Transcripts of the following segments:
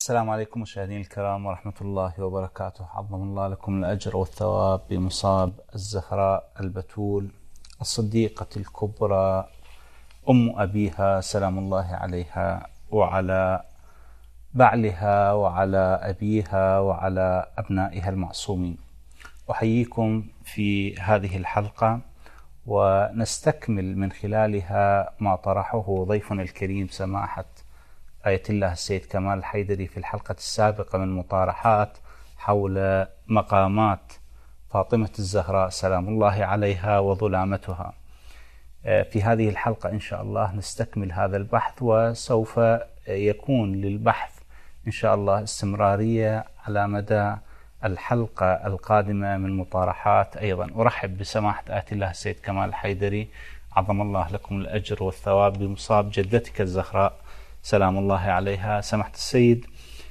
السلام عليكم مشاهدينا الكرام ورحمة الله وبركاته. عظم الله لكم الأجر والثواب بمصاب الزهراء البتول الصديقة الكبرى أم أبيها سلام الله عليها، وعلى بعلها وعلى أبيها وعلى أبنائها المعصومين. أحييكم في هذه الحلقة ونستكمل من خلالها ما طرحه ضيفنا الكريم سماحة آية الله السيد كمال الحيدري في الحلقة السابقة من مطارحات حول مقامات فاطمة الزهراء سلام الله عليها وظلامتها. في هذه الحلقة إن شاء الله نستكمل هذا البحث، وسوف يكون للبحث إن شاء الله استمرارية على مدى الحلقة القادمة من مطارحات. أيضا أرحب بسماحة آية الله السيد كمال الحيدري، عظم الله لكم الأجر والثواب بمصاب جدتك الزهراء سلام الله عليها. سماحة السيد،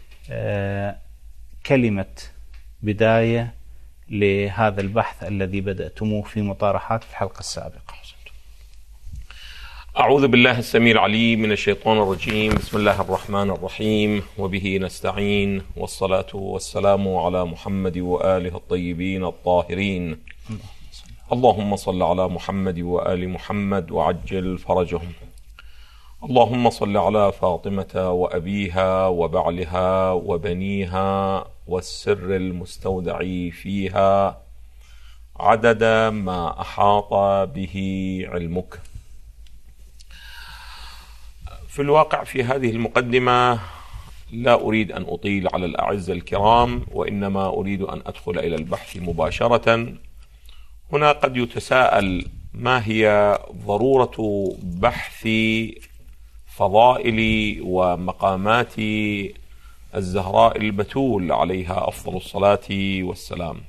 كلمة بداية لهذا البحث الذي بدأتموه في مطارحات في الحلقة السابقة. أعوذ بالله السميع العليم من الشيطان الرجيم. بسم الله الرحمن الرحيم، وبه نستعين، والصلاة والسلام على محمد وآله الطيبين الطاهرين. اللهم صل على محمد وآل محمد وعجل فرجهم. اللهم صل على فاطمة وأبيها وبعلها وبنيها والسر المستودع فيها عدد ما أحاط به علمك. في الواقع في هذه المقدمة لا أريد أن أطيل على الأعزة الكرام، وإنما أريد أن أدخل إلى البحث مباشرة. هنا قد يتساءل ما هي ضرورة بحث فضائل ومقامات الزهراء البتول عليها أفضل الصلاة والسلام.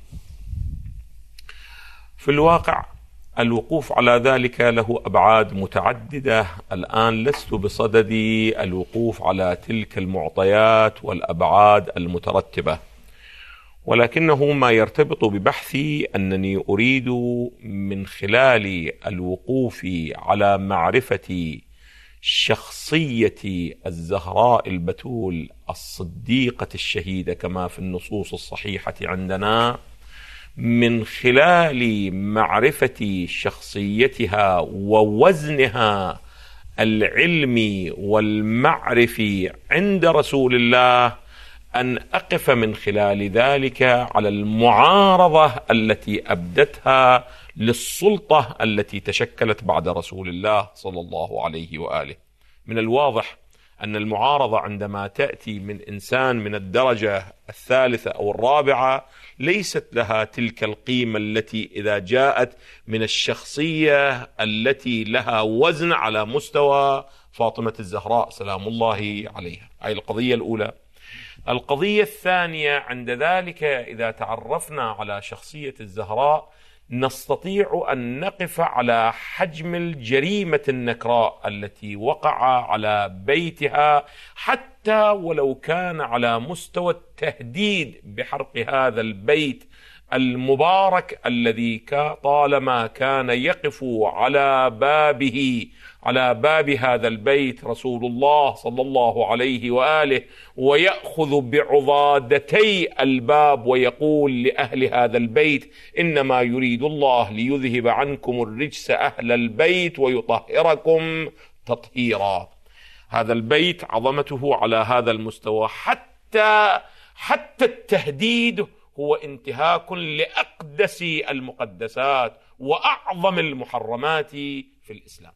في الواقع الوقوف على ذلك له أبعاد متعددة. الآن لست بصدد الوقوف على تلك المعطيات والأبعاد المترتبة، ولكنه ما يرتبط ببحثي أنني أريد من خلال الوقوف على معرفة شخصية الزهراء البتول الصديقة الشهيدة كما في النصوص الصحيحة عندنا، من خلال معرفة شخصيتها ووزنها العلمي والمعرفي عند رسول الله، أن أقف من خلال ذلك على المعارضة التي أبدتها للسلطة التي تشكلت بعد رسول الله صلى الله عليه وآله. من الواضح أن المعارضة عندما تأتي من إنسان من الدرجة الثالثة أو الرابعة ليست لها تلك القيمة التي إذا جاءت من الشخصية التي لها وزن على مستوى فاطمة الزهراء سلام الله عليها. هذه القضية الأولى. القضية الثانية، عند ذلك إذا تعرفنا على شخصية الزهراء نستطيع أن نقف على حجم الجريمة النكراء التي وقع على بيتها، حتى ولو كان على مستوى التهديد بحرق هذا البيت المبارك الذي طالما كان يقف على باب هذا البيت رسول الله صلى الله عليه وآله، ويأخذ بعضادتي الباب ويقول لأهل هذا البيت: إنما يريد الله ليذهب عنكم الرجس أهل البيت ويطهركم تطهيرا. هذا البيت عظمته على هذا المستوى، حتى التهديد هو انتهاك لأقدس المقدسات وأعظم المحرمات في الإسلام.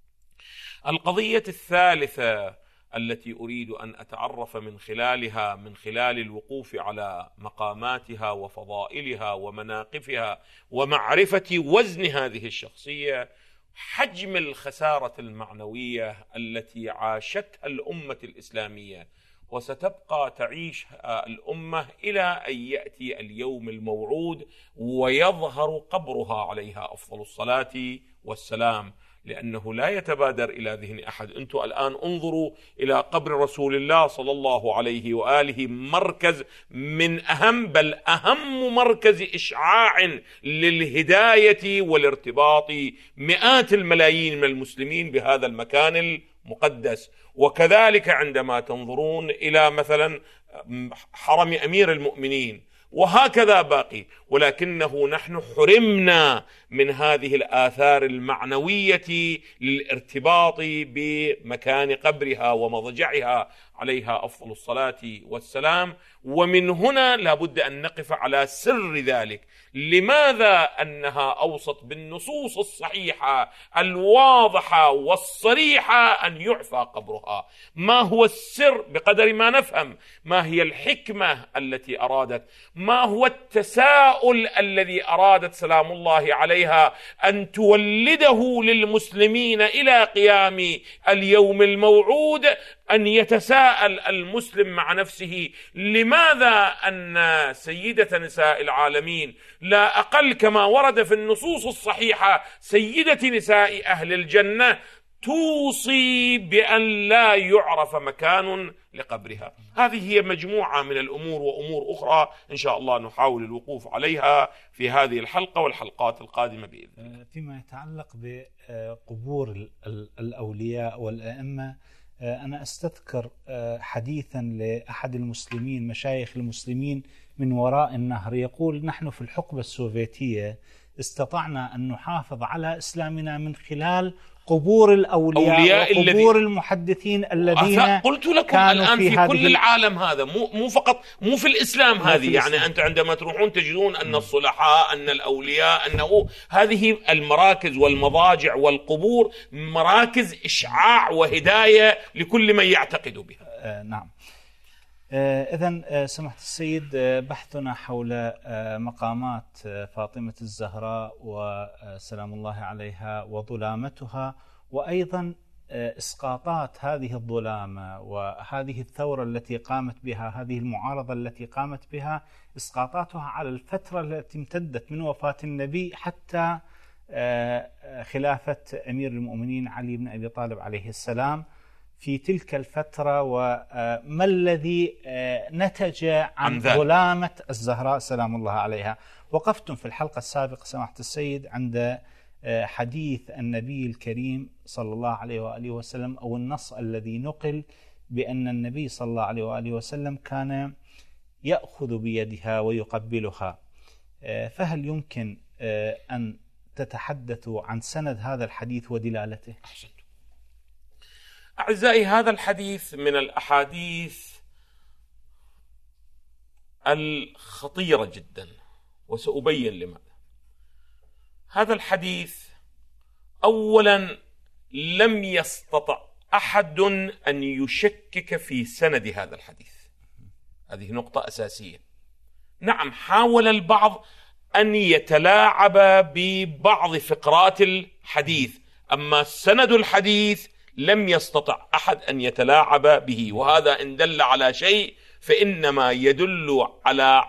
القضية الثالثة التي أريد أن أتعرف من خلالها، من خلال الوقوف على مقاماتها وفضائلها ومناقفها ومعرفة وزن هذه الشخصية، حجم الخسارة المعنوية التي عاشتها الأمة الإسلامية وستبقى تعيش الأمة إلى أن يأتي اليوم الموعود ويظهر قبرها عليها أفضل الصلاة والسلام، لأنه لا يتبادر إلى ذهن أحد. أنتم الآن انظروا إلى قبر رسول الله صلى الله عليه وآله، مركز من أهم بل أهم مركز إشعاع للهداية والارتباط مئات الملايين من المسلمين بهذا المكان المقدس. وكذلك عندما تنظرون إلى مثلا حرم أمير المؤمنين، وهكذا باقي. ولكنه نحن حرمنا من هذه الآثار المعنوية للارتباط بمكان قبرها ومضجعها عليها أفضل الصلاة والسلام. ومن هنا لابد أن نقف على سر ذلك. لماذا أنها أوصت بالنصوص الصحيحة الواضحة والصريحة أن يعفى قبرها؟ ما هو السر بقدر ما نفهم ما هي الحكمة التي أرادت، ما هو التساؤل الذي أرادت سلام الله عليها أن تولده للمسلمين إلى قيام اليوم الموعود، أن يتساءل المسلم مع نفسه لماذا أن سيدة نساء العالمين لا أقل كما ورد في النصوص الصحيحة سيدة نساء أهل الجنة توصي بأن لا يعرف مكان لقبرها. هذه هي مجموعة من الأمور وأمور أخرى إن شاء الله نحاول الوقوف عليها في هذه الحلقة والحلقات القادمة بإذن الله. فيما يتعلق بقبور الأولياء والأئمة، أنا أستذكر حديثا لأحد المسلمين مشايخ المسلمين من وراء النهر يقول: نحن في الحقبة السوفيتية استطعنا أن نحافظ على إسلامنا من خلال قبور الأولياء وقبور المحدثين الذين قلت لكم الآن في كل العالم هذا، مو فقط مو في الإسلام هذه. يعني أنت عندما تروحون تجدون أن الصلحاء، أن الأولياء، أنه هذه المراكز والمضاجع والقبور مراكز إشعاع وهداية لكل من يعتقد بها. نعم. إذن سماحة السيد، بحثنا حول مقامات فاطمة الزهراء وسلام الله عليها وظلامتها، وأيضا إسقاطات هذه الظلامة وهذه الثورة التي قامت بها، هذه المعارضة التي قامت بها، إسقاطاتها على الفترة التي امتدت من وفاة النبي حتى خلافة أمير المؤمنين علي بن أبي طالب عليه السلام في تلك الفترة، وما الذي نتج عن ظلامة الزهراء سلام الله عليها. وقفتم في الحلقة السابقة سماحة السيد عند حديث النبي الكريم صلى الله عليه وآله وسلم، أو النص الذي نقل بأن النبي صلى الله عليه وآله وسلم كان يأخذ بيدها ويقبلها. فهل يمكن أن تتحدثوا عن سند هذا الحديث ودلالته؟ أعزائي، هذا الحديث من الأحاديث الخطيرة جدا، وسأبين لماذا. هذا الحديث أولا لم يستطع أحد أن يشكك في سند هذا الحديث، هذه نقطة أساسية. نعم، حاول البعض أن يتلاعب ببعض فقرات الحديث، أما سند الحديث لم يستطع أحد أن يتلاعب به، وهذا إن دل على شيء فإنما يدل على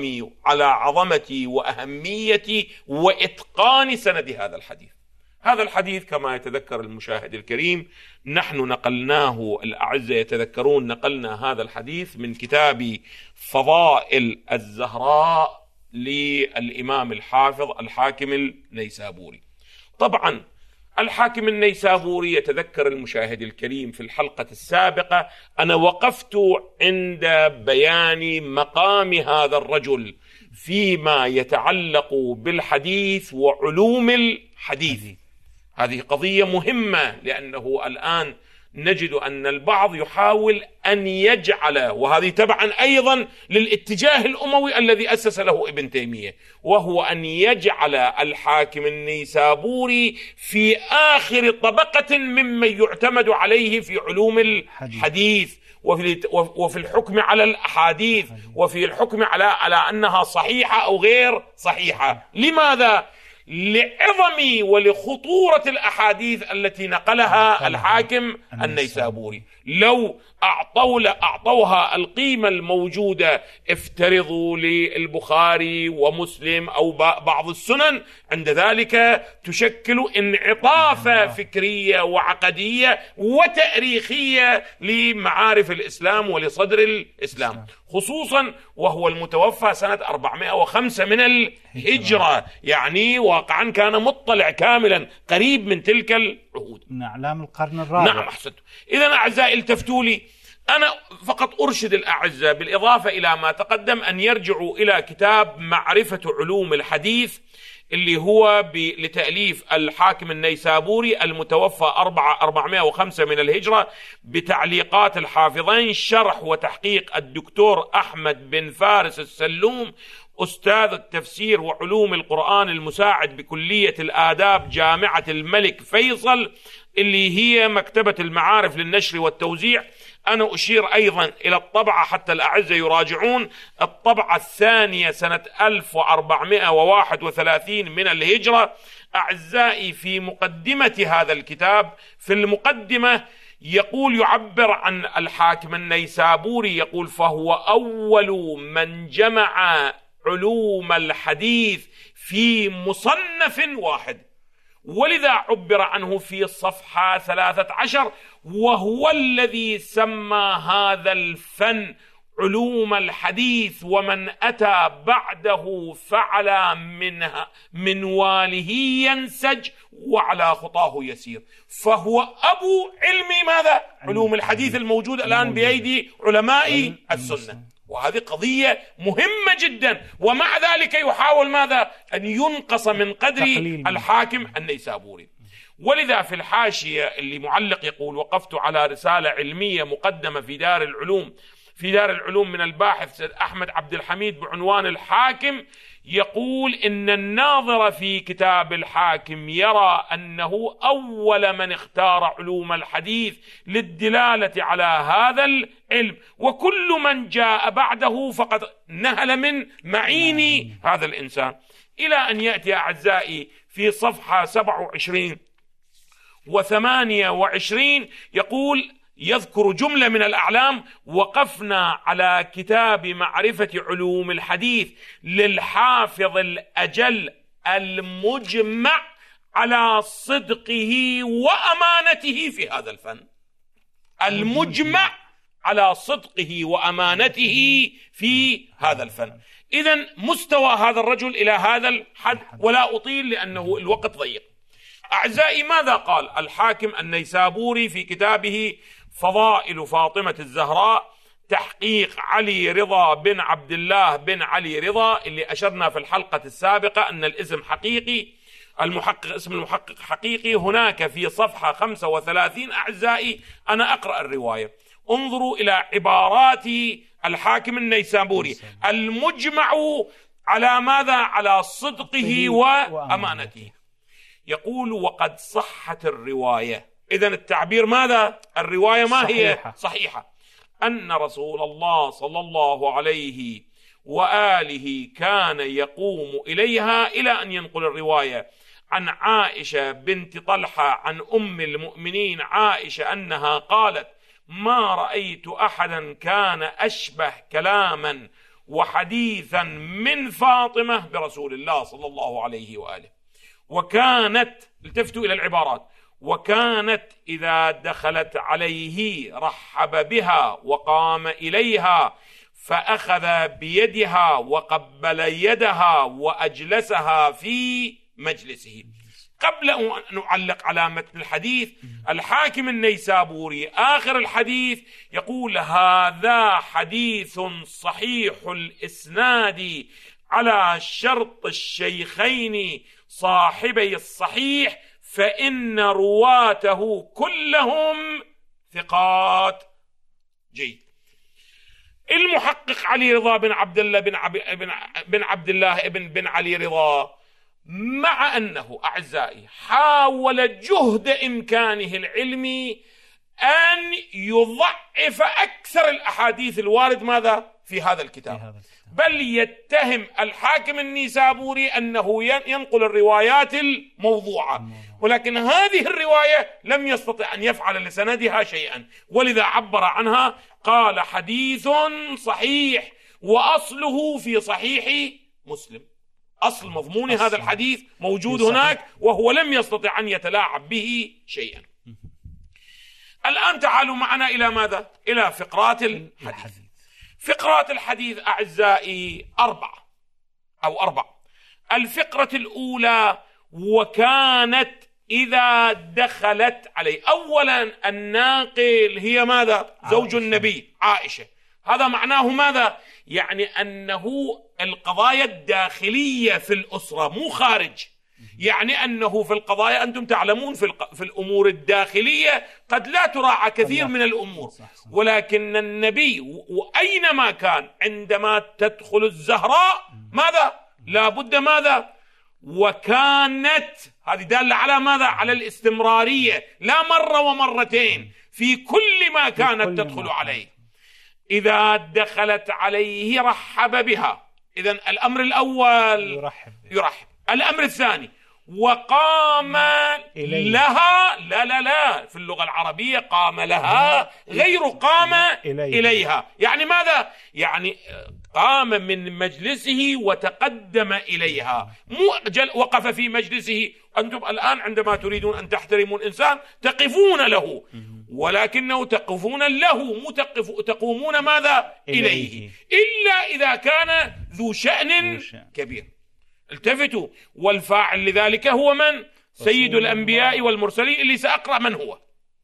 عظمة وأهمية وإتقان سند هذا الحديث. هذا الحديث كما يتذكر المشاهد الكريم، نحن نقلناه، الأعزة يتذكرون، نقلنا هذا الحديث من كتاب فضائل الزهراء للإمام الحافظ الحاكم النيسابوري. طبعا الحاكم النيسابوري، يتذكر المشاهد الكريم في الحلقة السابقة أنا وقفت عند بيان مقام هذا الرجل فيما يتعلق بالحديث وعلوم الحديث. هذه قضية مهمة، لأنه الآن نجد أن البعض يحاول أن يجعل، وهذه تبعا أيضا للاتجاه الأموي الذي أسس له ابن تيمية، وهو أن يجعل الحاكم النيسابوري في آخر طبقة ممن يعتمد عليه في علوم الحديث وفي الحكم على الأحاديث وفي الحكم على أنها صحيحة أو غير صحيحة. لماذا؟ لعظم ولخطورة الأحاديث التي نقلها الحاكم النيسابوري. لو أعطوها القيمة الموجودة، افترضوا للبخاري ومسلم أو بعض السنن، عند ذلك تشكل انعطافة فكرية وعقدية وتاريخية لمعارف الإسلام ولصدر الإسلام، خصوصا وهو المتوفى سنة 405 من الهجرة، يعني واقعا كان مطلع كاملا قريب من تلك العهود، من أعلام القرن الرابع. نعم، أحسنت. إذن أعزائي التفتوا لي، أنا فقط أرشد الأعزاء بالإضافة إلى ما تقدم أن يرجعوا إلى كتاب معرفة علوم الحديث اللي هو لتأليف الحاكم النيسابوري المتوفى 405 من الهجرة بتعليقات الحافظين، شرح وتحقيق الدكتور أحمد بن فارس السلوم أستاذ التفسير وعلوم القرآن المساعد بكلية الآداب جامعة الملك فيصل، اللي هي مكتبة المعارف للنشر والتوزيع. أنا أشير أيضا إلى الطبعة حتى الأعزة يراجعون، الطبعة الثانية سنة 1431 من الهجرة. أعزائي، في مقدمة هذا الكتاب، في المقدمة يقول، يعبر عن الحاكم النيسابوري، يقول: فهو أول من جمع علوم الحديث في مصنف واحد، ولذا عبر عنه في الصفحة 13، وهو الذي سمى هذا الفن علوم الحديث، ومن أتى بعده فعلى منواله ينسج وعلى خطاه يسير. فهو أبو علم ماذا؟ علوم الحديث الموجود الآن بأيدي علماء السنة، وهذه قضية مهمة جدا. ومع ذلك يحاول ماذا؟ أن ينقص من قدر الحاكم النيسابوري. ولذا في الحاشية اللي معلق يقول: وقفت على رسالة علمية مقدمة في دار العلوم من الباحث أحمد عبد الحميد بعنوان الحاكم. يقول إن الناظر في كتاب الحاكم يرى أنه أول من اختار علوم الحديث للدلالة على هذا العلم، وكل من جاء بعده فقد نهل من معين هذا الإنسان. إلى أن يأتي أعزائي في صفحة 27 و28 يقول، يذكر جملة من الأعلام: وقفنا على كتاب معرفة علوم الحديث للحافظ الأجل المجمع على صدقه وأمانته في هذا الفن. المجمع على صدقه وأمانته في هذا الفن. إذن مستوى هذا الرجل إلى هذا الحد، ولا أطيل لأنه الوقت ضيق. أعزائي، ماذا قال الحاكم النيسابوري في كتابه فضائل فاطمة الزهراء، تحقيق علي رضا بن عبد الله بن علي رضا، اللي أشرنا في الحلقة السابقة أن الاسم حقيقي، المحقق اسم المحقق حقيقي. هناك في صفحة 35 أعزائي أنا أقرأ الرواية، انظروا إلى عبارات الحاكم النيسابوري: المجمع على ماذا؟ على صدقه وأمانته. يقول: وقد صحت الرواية. إذن التعبير ماذا؟ الرواية ما هي؟ صحيحة. أن رسول الله صلى الله عليه وآله كان يقوم إليها، إلى أن ينقل الرواية عن عائشة بنت طلحة عن أم المؤمنين عائشة أنها قالت: ما رأيت أحدا كان أشبه كلاما وحديثا من فاطمة برسول الله صلى الله عليه وآله. وكانت، التفتوا إلى العبارات، وكانت إذا دخلت عليه رحب بها وقام إليها فأخذ بيدها وقبل يدها وأجلسها في مجلسه. قبل أن نعلق على متن الحديث، الحاكم النيسابوري آخر الحديث يقول: هذا حديث صحيح الإسناد على شرط الشيخين صاحبي الصحيح، فإن رواته كلهم ثقات. جيد. المحقق علي رضا بن عبد الله بن علي رضا، مع أنه أعزائي حاول جهد إمكانه العلمي أن يضعف أكثر الأحاديث الوارد ماذا في هذا الكتاب، بل يتهم الحاكم النيسابوري أنه ينقل الروايات الموضوعة، ولكن هذه الرواية لم يستطع أن يفعل لسندها شيئا، ولذا عبر عنها قال: حديث صحيح وأصله في صحيح مسلم. أصل مضمون هذا الحديث موجود هناك، وهو لم يستطع أن يتلاعب به شيئا. الآن تعالوا معنا إلى ماذا؟ إلى فقرات الحديث. فقرات الحديث أعزائي أربع. الفقرة الأولى: وكانت إذا دخلت عليه. أولا الناقل هي ماذا؟ زوج النبي عائشة. هذا معناه ماذا؟ يعني أنه القضايا الداخلية في الأسرة مو خارج. يعني أنه في القضايا أنتم تعلمون في الأمور الداخلية قد لا تراعى كثير من الأمور، ولكن النبي وأينما كان عندما تدخل الزهراء ماذا؟ لا بد ماذا؟ وكانت، هذه دالة على ماذا؟ على الاستمرارية، لا مرة ومرتين، في كل ما كانت تدخل عليه. إذا دخلت عليه رحب بها. إذن الأمر الأول يرحب. الأمر الثاني وقام لها. لا في اللغة العربية قام لها غير قام إليها. يعني ماذا؟ يعني قام من مجلسه وتقدم إليها، مو وقف في مجلسه. أنتم الآن عندما تريدون أن تحترموا الإنسان تقفون له، ولكنه تقفون له، مو تقومون ماذا؟ إليه، إلا إذا كان ذو شأن كبير. التفتوا. والفاعل لذلك هو من؟ سيد الأنبياء والمرسلين، اللي سأقرأ من هو.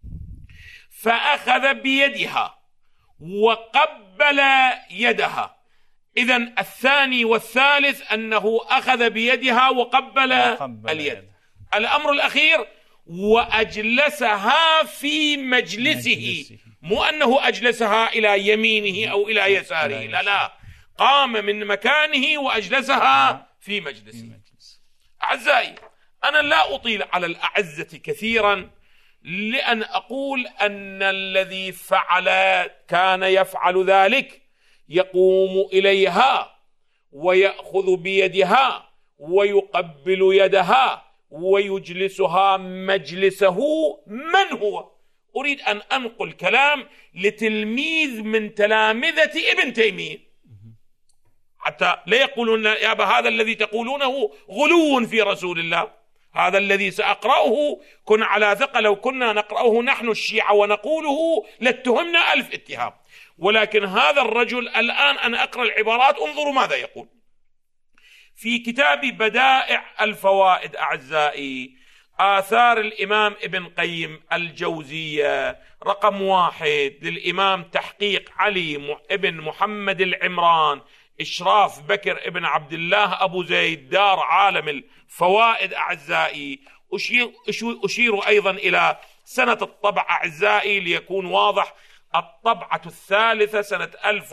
فأخذ بيدها وقبل يدها. إذن الثاني والثالث أنه أخذ بيدها وقبل اليد. الأمر الأخير وأجلسها في مجلسه، مو أنه أجلسها إلى يمينه أو إلى يساره، لا، قام من مكانه وأجلسها في مجلسه. أعزائي، أنا لا أطيل على الأعزة كثيرا، لأن أقول أن الذي فعل كان يفعل ذلك، يقوم إليها ويأخذ بيدها ويقبل يدها ويجلسها مجلسه. من هو؟ أريد أن أنقل كلام لتلميذ من تلامذة ابن تيمية، حتى لا يقولون يا أبا هذا الذي تقولونه غلو في رسول الله. هذا الذي سأقرأه كن على ثقة، لو كنا نقرأه نحن الشيعة ونقوله لاتهمنا 1000 اتهام، ولكن هذا الرجل الآن أنا أقرأ العبارات، انظروا ماذا يقول في كتاب بدائع الفوائد. أعزائي، آثار الإمام ابن قيم الجوزية رقم 1 للإمام تحقيق علي ابن محمد العمران، إشراف بكر ابن عبد الله أبو زيد، دار عالم الفوائد. أعزائي، أشير أيضا إلى سنة الطبع أعزائي ليكون واضح. الطبعة الثالثة سنة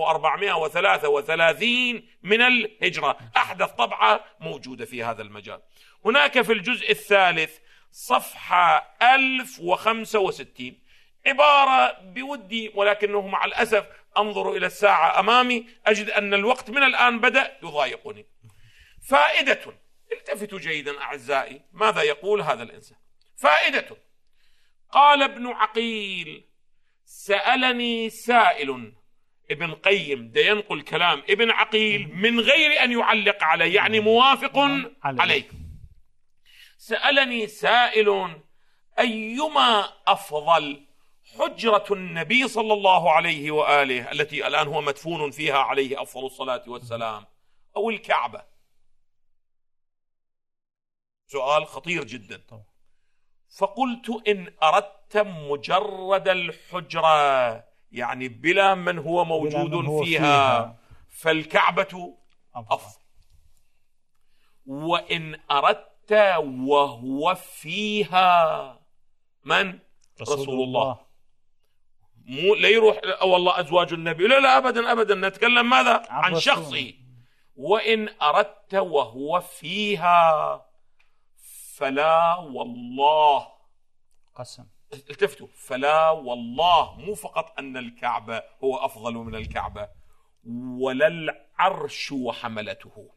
1433 من الهجرة، أحدث طبعة موجودة في هذا المجال. هناك في الجزء الثالث صفحة 1065 عبارة بودي، ولكنه مع الأسف أنظر إلى الساعة أمامي أجد أن الوقت من الآن بدأ يضايقني. فائدة، التفتوا جيدا أعزائي ماذا يقول هذا الإنسان. فائدة: قال ابن عقيل: سألني سائل. ابن قيم ده ينقل كلام ابن عقيل من غير أن يعلق عليه، يعني موافق عليه. سألني سائل أيما أفضل، حجرة النبي صلى الله عليه وآله التي الآن هو مدفون فيها عليه أفضل الصلاة والسلام، أو الكعبة؟ سؤال خطير جدا. فقلت إن أردت مجرد الحجرة، يعني بلا من هو موجود فيها، فالكعبة أفضل. وإن أردت وهو فيها، من؟ رسول الله. مو لا يروح والله أزواج النبي، لا أبدا نتكلم ماذا؟ عن شخصه. وإن أردت وهو فيها فلا والله، قسم، التفتوا، فلا والله، مو فقط أن الكعبة هو أفضل من الكعبة، ولا العرش وحملته.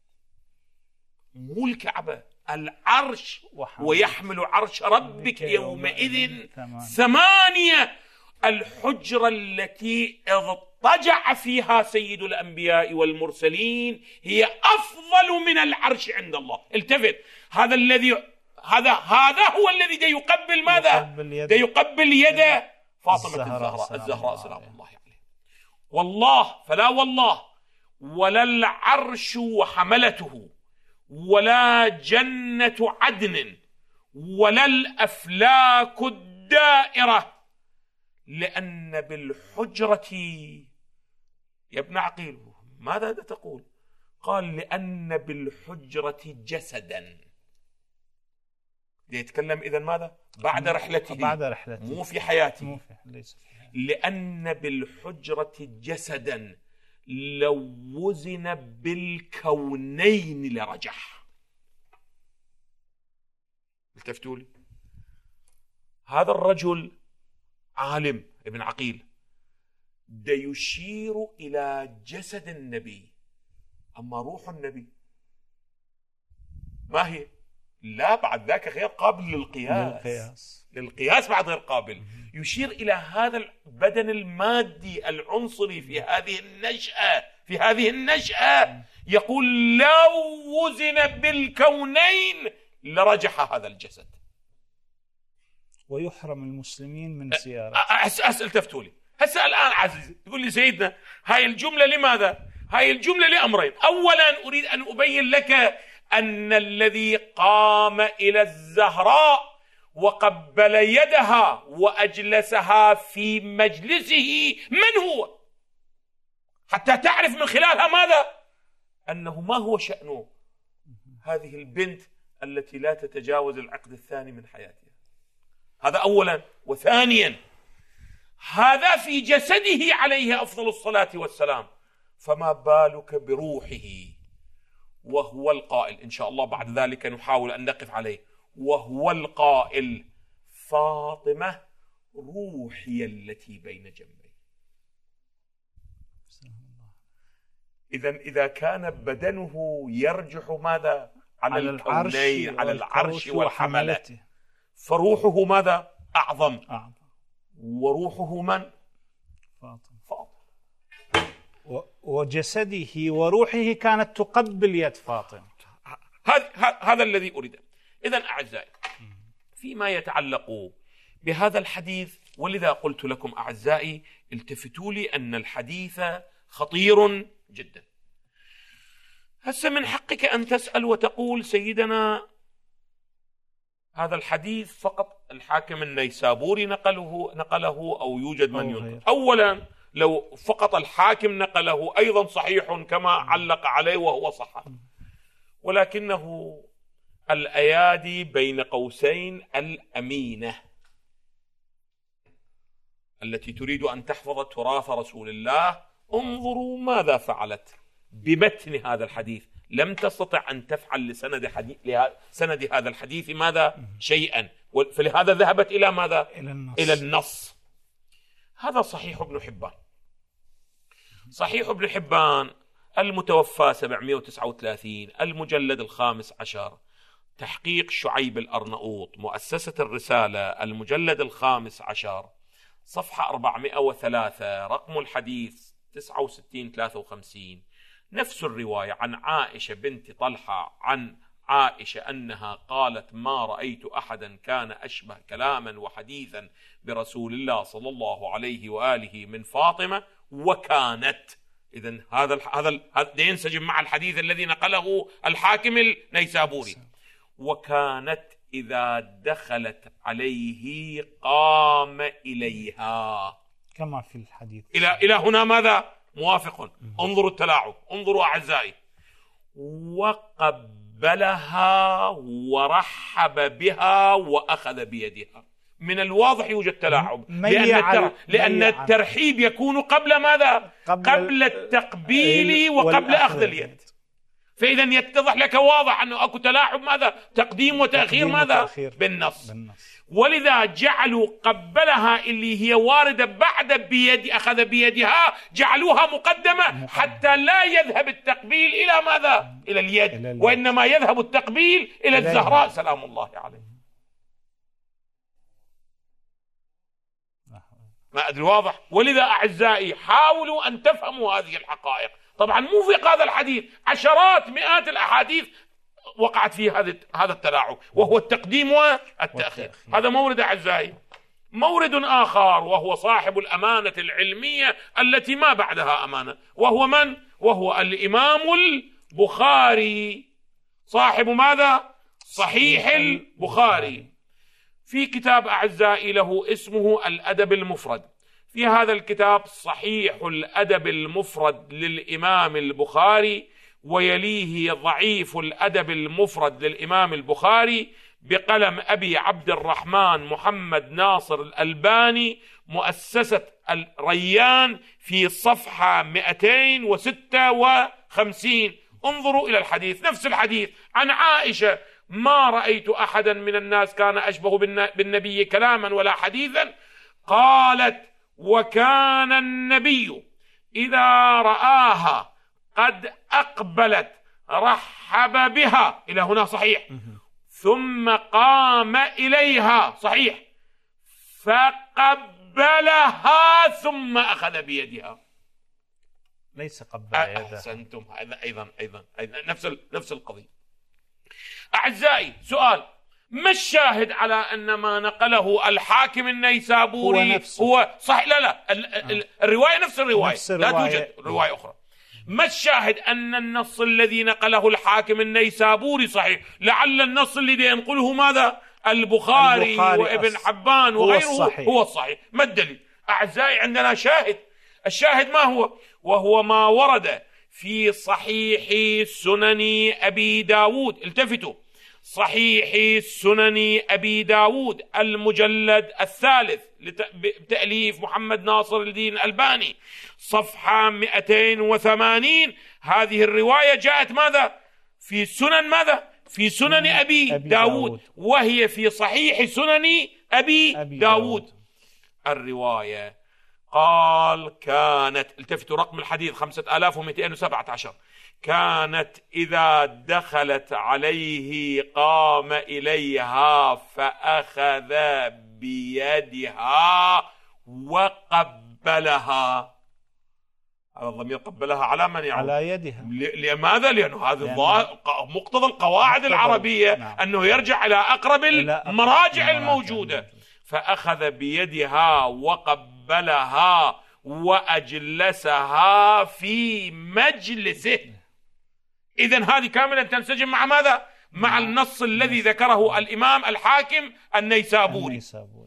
مو الكعبة، العرش، ويحمل عرش ربك يومئذ 8. الحجرة التي اضطجع فيها سيد الأنبياء والمرسلين هي أفضل من العرش عند الله. التفت، هذا هو الذي دا يقبل ماذا؟ دا يقبل يد فاطمة الزهراء سلام الله عليه. والله، فلا والله، ولا العرش وحملته، ولا جنة عدن، ولا الأفلاك الدائرة، لأن بالحجرة يا ابن عقيل ماذا تقول؟ قال لأن بالحجرة جسدا. يتكلم إذن ماذا؟ بعد رحلته، مو في حياته. لأن بالحجرة جسدا لو وزن بالكونين لرجح. التفتوا لي، هذا الرجل عالم ابن عقيل ده يشير إلى جسد النبي، أما روح النبي ما هي؟ لا، بعد ذاك غير قابل للقياس بعد غير قابل. يشير إلى هذا البدن المادي العنصري في هذه النشأة يقول لو وزن بالكونين لرجح هذا الجسد. ويحرم المسلمين من زيارة. أسأل تفتولي هسه الآن عزيزي، تقول لي سيدنا هاي الجملة لماذا؟ هاي الجملة لأمرين. أولا أريد أن أبين لك أن الذي قام إلى الزهراء وقبل يدها وأجلسها في مجلسه من هو، حتى تعرف من خلالها ماذا؟ أنه ما هو شأنه هذه البنت التي لا تتجاوز العقد الثاني من حياتها. هذا أولا. وثانيا هذا في جسده عليه أفضل الصلاة والسلام، فما بالك بروحه؟ وهو القائل، إن شاء الله بعد ذلك نحاول أن نقف عليه، وهو القائل فاطمة روحي التي بين جنبي. إذا كان بدنه يرجح ماذا؟ على الكونين، على العرش وحملته، فروحه ماذا؟ أعظم. وروحه من؟ فاطمة. وجسده وروحه كانت تقبل يد فاطمة. هذا الذي أريد. إذن أعزائي، فيما يتعلق بهذا الحديث، ولذا قلت لكم أعزائي التفتوا لي أن الحديث خطير جدا. هسه من حقك أن تسأل وتقول سيدنا هذا الحديث فقط الحاكم النيسابوري نقله أو يوجد من ينقل؟ أولا لو فقط الحاكم نقله أيضا صحيح كما علق عليه وهو صح، ولكنه الأيادي بين قوسين الأمينة التي تريد أن تحفظ تراث رسول الله. انظروا ماذا فعلت بمتن هذا الحديث، لم تستطع أن تفعل لسند هذا الحديث ماذا؟ شيئا، فلهذا ذهبت إلى ماذا؟ إلى النص. هذا صحيح ابن حبان. صحيح ابن حبان المتوفى 739، المجلد 15، تحقيق شعيب الأرنؤوط، مؤسسة الرسالة، المجلد 15، صفحة 403، رقم الحديث 6953. نفس الرواية عن عائشة بنت طلحة عن عائشة أنها قالت ما رأيت أحدا كان أشبه كلاما وحديثا برسول الله صلى الله عليه وآله من فاطمة وكانت. إذن هذا ينسجم مع الحديث الذي نقله الحاكم النيسابوري. وكانت إذا دخلت عليه قام إليها، كما في الحديث. إلى هنا ماذا؟ موافق. انظروا التلاعب، انظروا أعزائي. وقبلها ورحب بها وأخذ بيدها. من الواضح يوجد تلاعب، لأن الترحيب يكون قبل ماذا؟ قبل التقبيل وقبل أخذ اليد. فإذا يتضح لك واضح أنه أكو تلاعب ماذا؟ تقديم وتأخير ماذا؟ بالنص. ولذا جعلوا قبلها اللي هي واردة بعد بيد أخذ بيدها جعلوها مقدمة حتى لا يذهب التقبيل إلى ماذا؟ إلى اليد، وإنما يذهب التقبيل إلى الزهراء سلام الله عليه. ما أدري واضح. ولذا أعزائي حاولوا أن تفهموا هذه الحقائق. طبعا مو في هذا الحديث، عشرات مئات الأحاديث وقعت فيه هذا التلاعب، وهو التقديم والتأخير. هذا مورد أعزائي. مورد آخر وهو صاحب الأمانة العلمية التي ما بعدها أمانة، وهو من؟ وهو الإمام البخاري، صاحب ماذا؟ صحيح البخاري. في كتاب أعزائي له اسمه الأدب المفرد. في هذا الكتاب صحيح الأدب المفرد للإمام البخاري، ويليه ضعيف الأدب المفرد للإمام البخاري بقلم أبي عبد الرحمن محمد ناصر الألباني، مؤسسة الريان، في صفحة 256. انظروا إلى الحديث، نفس الحديث عن عائشة: ما رأيت أحدا من الناس كان أشبه بالنبي كلاما ولا حديثا. قالت: وكان النبي إذا رآها قد أقبلت رحب بها، إلى هنا صحيح، ثم قام إليها، صحيح، فقبلها ثم أخذ بيدها. ليس قبل يدها. أحسنتم، هذا أيضا نفس القضية. أعزائي، سؤال: ما الشاهد على أن ما نقله الحاكم النيسابوري هو صحيح؟ لا الرواية نفس الرواية، لا توجد رواية أخرى. ما الشاهد أن النص الذي نقله الحاكم النيسابوري صحيح؟ لعل النص الذي ينقله ماذا؟ البخاري وابن حبان وغيره هو الصحيح. ما الدليل؟ أعزائي، عندنا شاهد. الشاهد ما هو؟ وهو ما ورد في صحيح سنن أبي داود. التفتوا: صحيح سنن أبي داود المجلد الثالث بتأليف محمد ناصر الدين الألباني، صفحة 280. هذه الرواية جاءت ماذا؟ في سنن ماذا؟ في سنن أبي داود، وهي في صحيح سنن أبي داود. الرواية قال: كانت، التفتوا رقم الحديث 5217، كانت إذا دخلت عليه قام إليها فأخذ بيدها وقبلها. هذا الضمير قبلها على من يعود؟ على يدها. لماذا؟ لأنه هذا مقتضى القواعد العربية، أنه يرجع إلى أقرب المراجع الموجودة. فأخذ بيدها وقبلها وأجلسها في مجلسه. إذن هذه كاملة تنسجم مع ماذا؟ مع النص الذي ذكره الإمام الحاكم النيسابوري.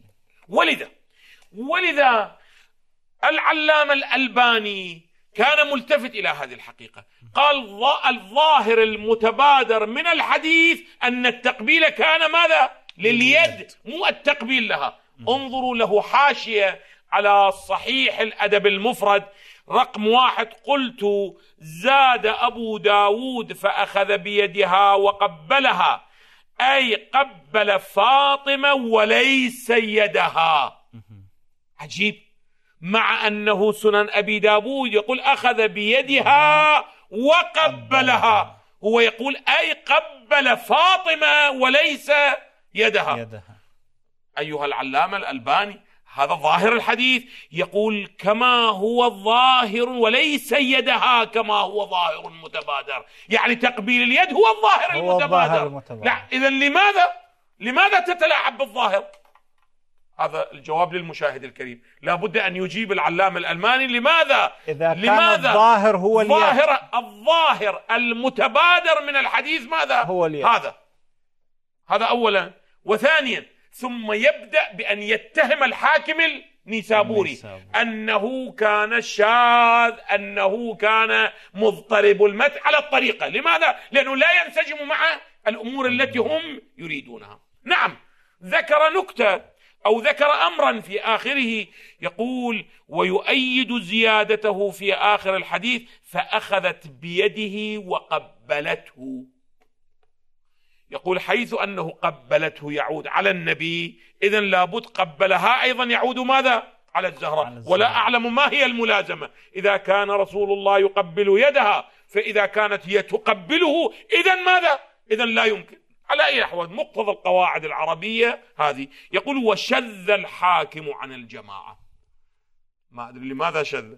ولذا العلامة الألباني كان ملتفت إلى هذه الحقيقة. قال: الظاهر المتبادر من الحديث أن التقبيل كان ماذا؟ لليد، مو التقبيل لها. انظروا له حاشية على صحيح الأدب المفرد رقم 1: قلت: زاد أبو داود فأخذ بيدها وقبلها، أي قبل فاطمة وليس يدها. عجيب، مع أنه سنن أبي داود يقول أخذ بيدها وقبلها، هو يقول أي قبل فاطمة وليس يدها. أيها العلامة الألباني، هذا ظاهر الحديث، يقول كما هو الظاهر وليس يدها كما هو ظاهر متبادر، يعني تقبيل اليد هو الظاهر المتبادر. لا، إذن لماذا تتلاعب بالظاهر؟ هذا الجواب للمشاهد الكريم، لا بد أن يجيب العلامة الألماني لماذا كان الظاهر هو اليد. الظاهر المتبادر من الحديث ماذا؟ هو اليد. هذا أولا. وثانيا، ثم يبدأ بأن يتهم الحاكم النيسابوري أنه كان شاذ، أنه كان مضطرب المتن على الطريقة. لماذا؟ لأنه لا ينسجم مع الأمور التي هم يريدونها. نعم، ذكر نكتة أو ذكر أمرا في آخره، يقول: ويؤيد زيادته في آخر الحديث: فأخذت بيده وقبلته. يقول حيث أنه قبلته يعود على النبي، إذن لابد قبلها أيضا يعود ماذا؟ على الزهراء. ولا أعلم ما هي الملازمة إذا كان رسول الله يقبل يدها، فإذا كانت هي تقبله إذن ماذا؟ إذن لا يمكن. على أي أحوال، مقتضى القواعد العربية هذه. يقول: وشذ الحاكم عن الجماعة. ما أدري لماذا شذ.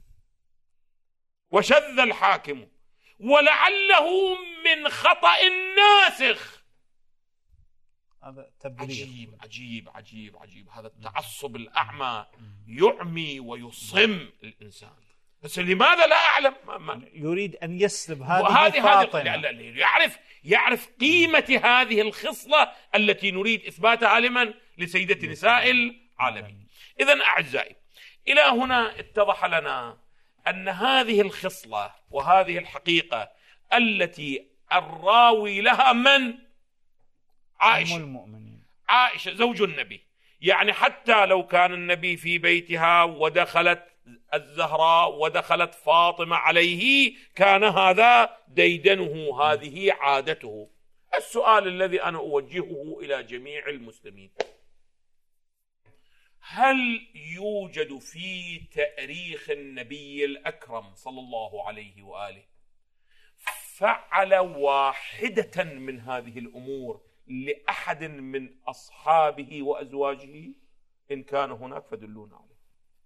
وشذ الحاكم، ولعله من خطأ الناسخ. هذا عجيب عجيب عجيب عجيب. هذا التعصب الأعمى يعمي ويصم الإنسان. بس لماذا لا أعلم. يريد أن يسلب هذه فاطمة. يعرف قيمة هذه الخصلة التي نريد إثباتها لمن؟ لسيدة نساء العالمين. إذن أعزائي، إلى هنا اتضح لنا أن هذه الخصلة وهذه الحقيقة التي الراوي لها من؟ عائشة، المؤمنين، عائشة زوج النبي. يعني حتى لو كان النبي في بيتها ودخلت الزهراء ودخلت فاطمة عليه، كان هذا ديدنه، هذه عادته. السؤال الذي أنا أوجهه إلى جميع المسلمين: هل يوجد في تاريخ النبي الأكرم صلى الله عليه وآله فعل واحدة من هذه الأمور لأحد من أصحابه وأزواجه؟ إن كان هناك فدلونا عليه.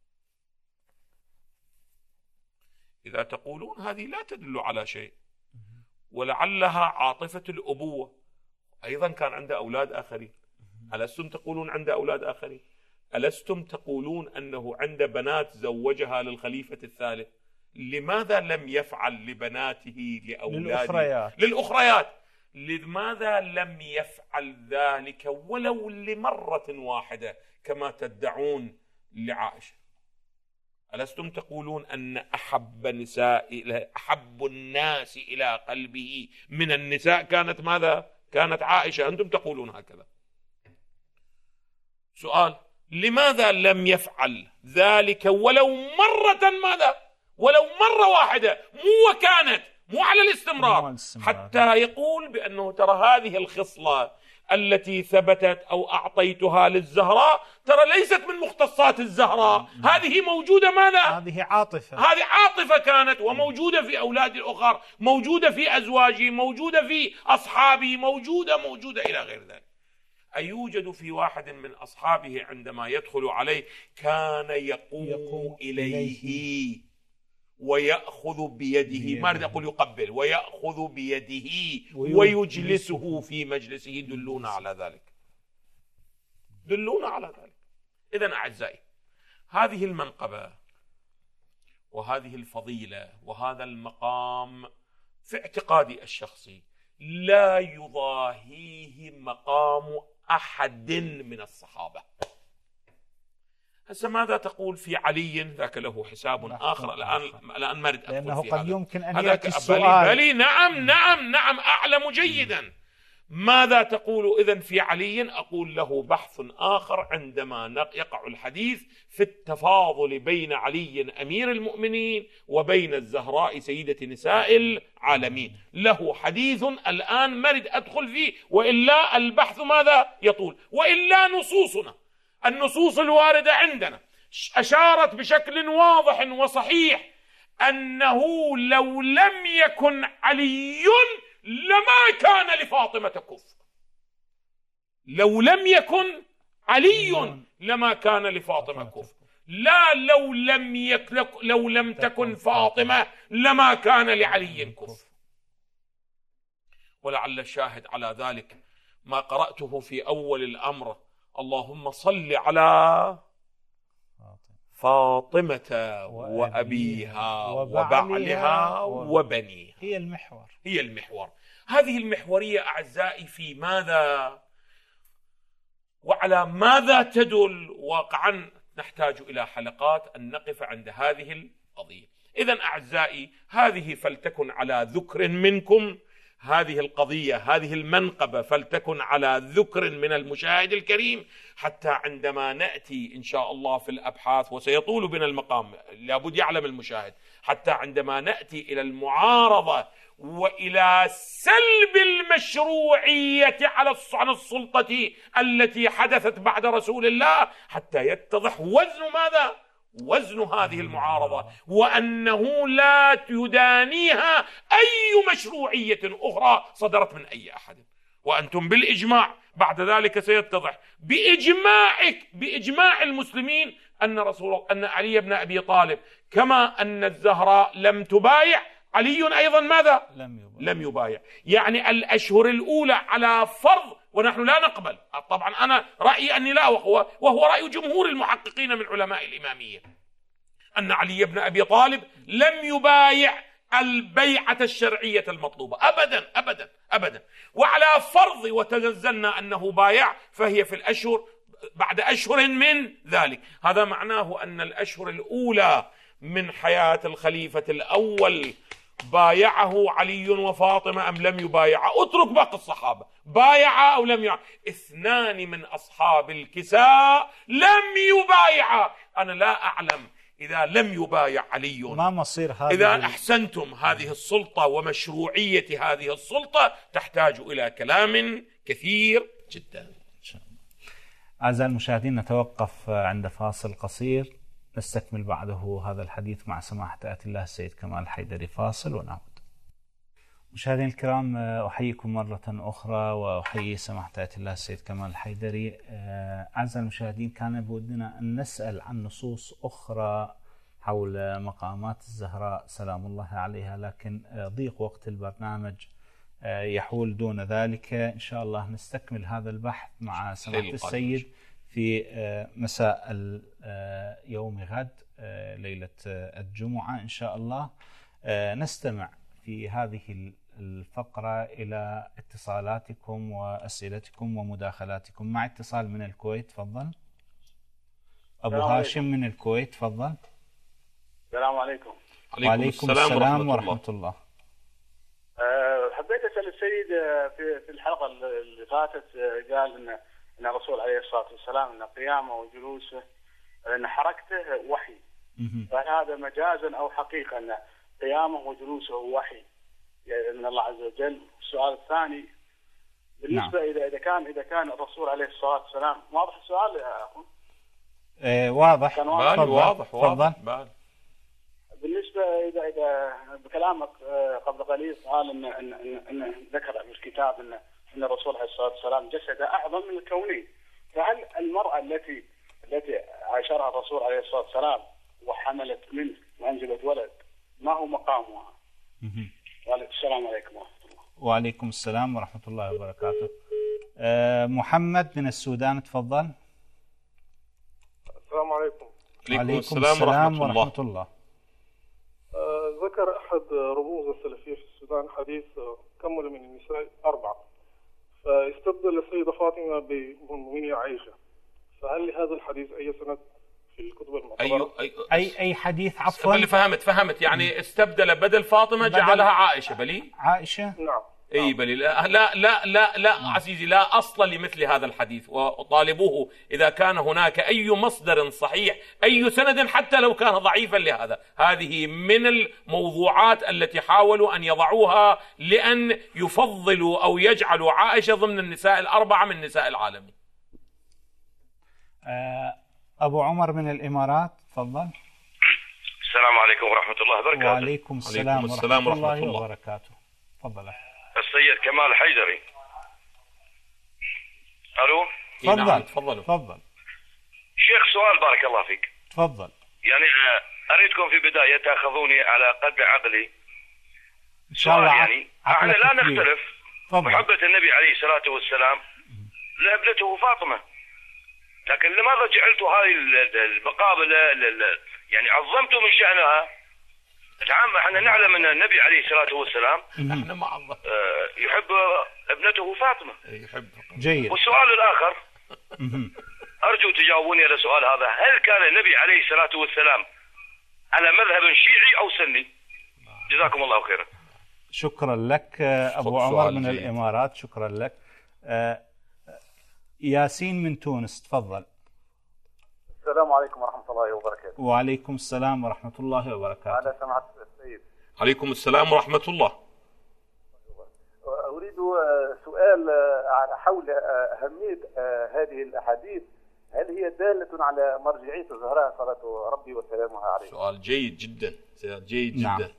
إذا تقولون هذه لا تدل على شيء ولعلها عاطفة الأبوة، أيضا كان عنده أولاد آخرين، ألستم تقولون عنده أولاد آخرين؟ ألستم تقولون أنه عنده بنات زوجها للخليفة الثالث؟ لماذا لم يفعل لبناته لأولاده للأخريات؟ لماذا لم يفعل ذلك ولو لمرة واحدة كما تدعون لعائشة؟ ألستم تقولون أن أحب الناس إلى قلبه من النساء كانت ماذا؟ كانت عائشة. أنتم تقولون هكذا. سؤال: لماذا لم يفعل ذلك ولو مرة؟ ماذا؟ ولو مرة واحدة، مو على الاستمرار، حتى يقول بأنه ترى هذه الخصلة التي ثبتت أو أعطيتها للزهراء ترى ليست من مختصات الزهراء، هذه موجودة ماذا؟ هذه عاطفة، هذه عاطفة كانت، وموجودة في أولاد الأخر، موجودة في أزواجي، موجودة في أصحابي، موجودة إلى غير ذلك. أيوجد في واحد من أصحابه عندما يدخل عليه كان يقوم إليه ويأخذ بيده، ما أريد أقول يقبل، ويأخذ بيده ويجلسه في مجلسه؟ دلونا على ذلك، دلونا على ذلك. إذن أعزائي، هذه المنقبة وهذه الفضيلة وهذا المقام في اعتقادي الشخصي لا يضاهيه مقام أحد من الصحابة. هسه ماذا تقول في علي؟ ذاك له حساب آخر، الآن ما أريد لأنه في قد هذا. يمكن أن يأتي السؤال. بلي نعم أعلم جيدا. ماذا تقول إذن في علي؟ أقول له بحث آخر عندما يقع الحديث في التفاضل بين علي أمير المؤمنين وبين الزهراء سيدة نساء العالمين، له حديث الآن ما أريد أدخل فيه، وإلا البحث ماذا يطول، وإلا نصوصنا، النصوص الواردة عندنا أشارت بشكل واضح وصحيح أنه لو لم يكن علي لما كان لفاطمة كفر. لو لم يكن علي لما كان لفاطمة كفر، لا لو لم تكن فاطمة لما كان لعلي كفر. ولعل الشاهد على ذلك ما قرأته في أول الأمر: اللهم صل على فاطمة وأبيها وبعلها وبنيها. هي المحور. هذه المحورية أعزائي في ماذا وعلى ماذا تدل؟ واقعا نحتاج إلى حلقات أن نقف عند هذه القضية. إذن أعزائي، هذه فلتكن على ذكر منكم، هذه القضية، هذه المنقبة فلتكن على ذكر من المشاهد الكريم، حتى عندما نأتي إن شاء الله في الأبحاث، وسيطول بنا المقام لابد يعلم المشاهد، حتى عندما نأتي إلى المعارضة وإلى سلب المشروعية عن السلطة التي حدثت بعد رسول الله، حتى يتضح وزن ماذا؟ وزن هذه المعارضة، وأنه لا يدانيها أي مشروعية أخرى صدرت من أي أحد. وأنتم بالإجماع بعد ذلك سيتضح بإجماع المسلمين أن علي بن أبي طالب كما أن الزهراء لم تبايع، علي أيضا ماذا؟ لم يبايع. يعني الأشهر الأولى على فرض، ونحن لا نقبل، طبعا أنا رأيي أني لا، وهو رأي جمهور المحققين من علماء الإمامية، أن علي بن أبي طالب لم يبايع البيعة الشرعية المطلوبة أبدا أبدا أبدا. وعلى فرض وتنزلنا أنه بايع فهي في الأشهر بعد أشهر من ذلك. هذا معناه أن الأشهر الأولى من حياة الخليفة الأول بايعه علي وفاطمة أم لم يبايع؟ اترك باقي الصحابة، بايع أو لم يبايع؟ 2 من أصحاب الكساء لم يبايع. أنا لا أعلم إذا لم يبايع علي ما مصير هذا؟ إذا أحسنتم، هذه السلطة ومشروعية هذه السلطة تحتاج إلى كلام كثير جدا. أعزائي المشاهدين، نتوقف عند فاصل قصير، نستكمل بعده هذا الحديث مع سماحة آية الله السيد كمال الحيدري. فاصل ونعود. مشاهدينا الكرام، أحييكم مرة أخرى وأحيي سماحة آية الله السيد كمال الحيدري. أعزائي المشاهدين، كان بودنا أن نسأل عن نصوص أخرى حول مقامات الزهراء سلام الله عليها، لكن ضيق وقت البرنامج يحول دون ذلك. إن شاء الله نستكمل هذا البحث مع سماحة السيد في مساء يوم غد ليلة الجمعة إن شاء الله. نستمع في هذه الفقرة إلى اتصالاتكم وأسئلتكم ومداخلاتكم. مع اتصال من الكويت، تفضل. أبو هاشم من الكويت، تفضل. السلام عليكم. وعليكم السلام ورحمة الله. حبيت أسأل السيد في الحلقة اللي فاتت قال إن الرسول عليه الصلاة والسلام إن قيامه وجلوسه إن حركته وحي، فهل هذا مجازا أو حقيقة أن قيامه وجلوسه وحي من الله عز وجل؟ السؤال الثاني بالنسبة إذا كان الرسول عليه الصلاة والسلام، واضح السؤال يا أخو؟ واضح. واضح. بالنسبة إذا بكلامك قبل قليل قال إن ذكر في الكتاب إن الرسول عليه الصلاة والسلام جسد أعظم من الكونين، فهل المرأة التي عاشرها الرسول عليه الصلاة والسلام وحملت منه وأنجبت ولد ما هو مقامها؟ السلام عليكم ورحمة الله. وعليكم السلام ورحمة الله وبركاته. محمد من السودان، تفضل. السلام عليكم. وعليكم السلام ورحمة الله. ذكر أحد رموز السلفية في السودان حديث كمل من النساء 4، فاستبدل السيدة فاطمة بأم عائشة، فهل لهذا الحديث أي سند في الكتب المعتبرة؟ أي حديث؟ عفوا اللي فهمت يعني استبدل بدل فاطمة جعلها عائشة. بلي عائشة؟ نعم. اي بلي. لا عزيزي، لا اصل لمثل هذا الحديث، وطالبوه اذا كان هناك اي مصدر صحيح، اي سند حتى لو كان ضعيفا لهذا. هذه من الموضوعات التي حاولوا ان يضعوها لان يفضلوا او يجعلوا عائشة ضمن النساء ال4 من نساء العالم. أبو عمر من الإمارات، تفضل. السلام عليكم ورحمة الله وبركاته. وعليكم السلام ورحمة الله وبركاته. تفضل السيد كمال حيدري. ألو. تفضل. شيخ، سؤال بارك الله فيك. تفضل. يعني أريدكم في بداية تأخذوني على قدر عقلي إن شاء الله. يعني احنا لا نختلف. محبة النبي عليه الصلاة والسلام لابنته فاطمة، لكن لماذا جعلتوا هذه المقابلة يعني عظمتوا من شأنها؟ نعم، احنا نعلم ان النبي عليه الصلاة والسلام احنا مع الله يحب ابنته فاطمة. يحب. جيد. والسؤال الآخر أرجو تجاوبوني على السؤال هذا، هل كان النبي عليه الصلاة والسلام على مذهب شيعي أو سني؟ جزاكم الله خيرا. شكرا لك أبو عمر من الإمارات، شكرا لك. ياسين من تونس، تفضل. السلام عليكم ورحمة الله وبركاته. وعليكم السلام ورحمة الله وبركاته. على سماحة السيد. عليكم السلام ورحمة الله. أريد سؤال حول أهمية هذه الأحاديث، هل هي دالة على مرجعية الزهراء صلاة ربي وسلامها عليه؟ سؤال جيد جدا، جيد جدا. نعم.